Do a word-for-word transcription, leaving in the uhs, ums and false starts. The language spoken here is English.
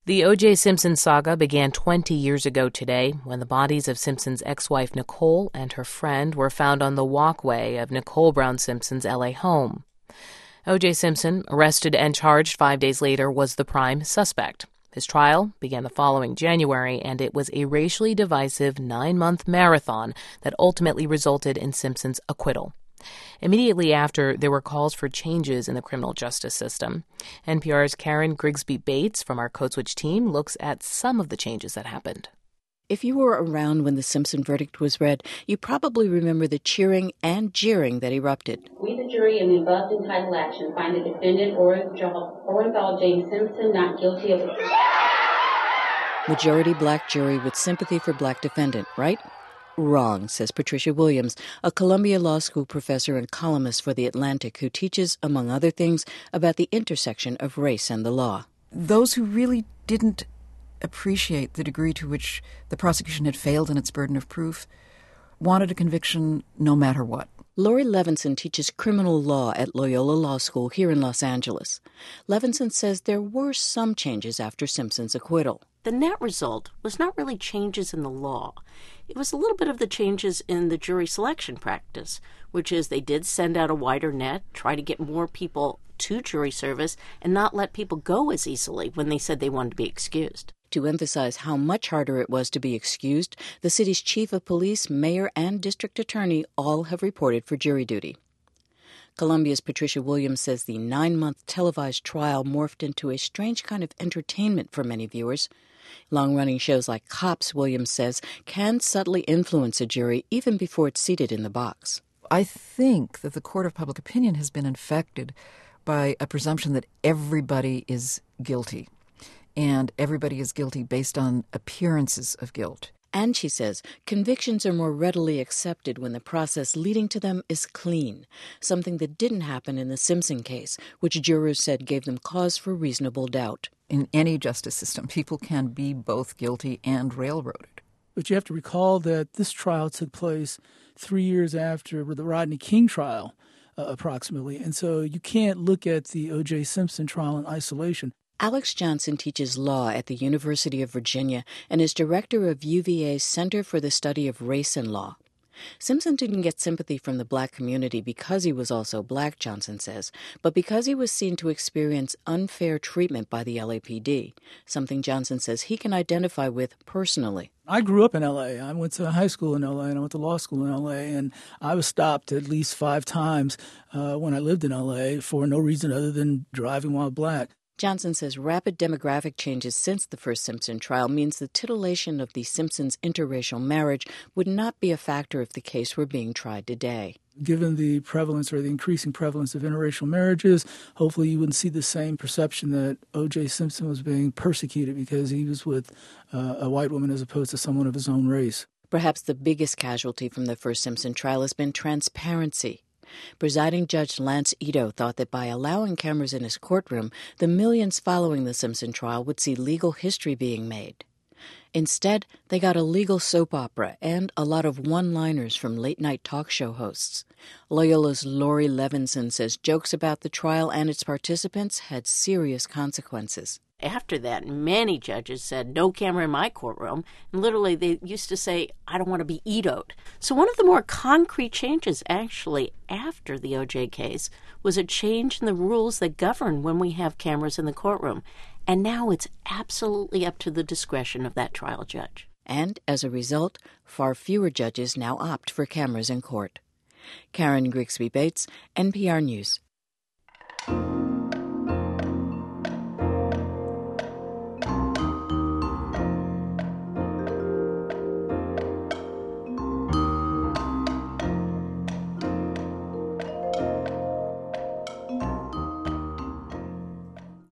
The O J. Simpson saga began twenty years ago today when the bodies of Simpson's ex-wife Nicole and her friend were found on the walkway of Nicole Brown Simpson's L A home. O J. Simpson, arrested and charged five days later, was the prime suspect. His trial began the following January, and it was a racially divisive nine-month marathon that ultimately resulted in Simpson's acquittal. Immediately after, there were calls for changes in the criminal justice system. N P R's Karen Grigsby Bates from our Code Switch team looks at some of the changes that happened. If you were around when the Simpson verdict was read, you probably remember the cheering and jeering that erupted. We, the jury, in the above entitled action, find the defendant Orenthal James Simpson not guilty of the crime. Majority black jury with sympathy for black defendant, right? Wrong, says Patricia Williams, a Columbia Law School professor and columnist for The Atlantic who teaches, among other things, about the intersection of race and the law. Those who really didn't appreciate the degree to which the prosecution had failed in its burden of proof wanted a conviction no matter what. Lori Levinson teaches criminal law at Loyola Law School here in Los Angeles. Levinson says there were some changes after Simpson's acquittal. The net result was not really changes in the law. It was a little bit of the changes in the jury selection practice, which is they did send out a wider net, try to get more people to jury service, and not let people go as easily when they said they wanted to be excused. To emphasize how much harder it was to be excused, the city's chief of police, mayor, and district attorney all have reported for jury duty. Columbia's Patricia Williams says the nine-month televised trial morphed into a strange kind of entertainment for many viewers. Long-running shows like Cops, Williams says, can subtly influence a jury even before it's seated in the box. I think that the court of public opinion has been infected by a presumption that everybody is guilty, and everybody is guilty based on appearances of guilt. And, she says, convictions are more readily accepted when the process leading to them is clean, something that didn't happen in the Simpson case, which jurors said gave them cause for reasonable doubt. In any justice system, people can be both guilty and railroaded. But you have to recall that this trial took place three years after the Rodney King trial, uh, approximately. And so you can't look at the O J. Simpson trial in isolation. Alex Johnson teaches law at the University of Virginia and is director of U V A's Center for the Study of Race and Law. Simpson didn't get sympathy from the black community because he was also black, Johnson says, but because he was seen to experience unfair treatment by the L A P D, something Johnson says he can identify with personally. I grew up in L A. I went to high school in L A and I went to law school in L A, and I was stopped at least five times uh, when I lived in L A for no reason other than driving while black. Johnson says rapid demographic changes since the first Simpson trial means the titillation of the Simpsons' interracial marriage would not be a factor if the case were being tried today. Given the prevalence or the increasing prevalence of interracial marriages, hopefully you wouldn't see the same perception that O J. Simpson was being persecuted because he was with uh, a white woman as opposed to someone of his own race. Perhaps the biggest casualty from the first Simpson trial has been transparency. Presiding Judge Lance Ito thought that by allowing cameras in his courtroom, the millions following the Simpson trial would see legal history being made. Instead, they got a legal soap opera and a lot of one-liners from late-night talk show hosts. Loyola's Lori Levinson says jokes about the trial and its participants had serious consequences. After that, many judges said, no camera in my courtroom. And literally, they used to say, I don't want to be Ito'd. So one of the more concrete changes, actually, after the O J case, was a change in the rules that govern when we have cameras in the courtroom. And now it's absolutely up to the discretion of that trial judge. And as a result, far fewer judges now opt for cameras in court. Karen Grigsby Bates, N P R News.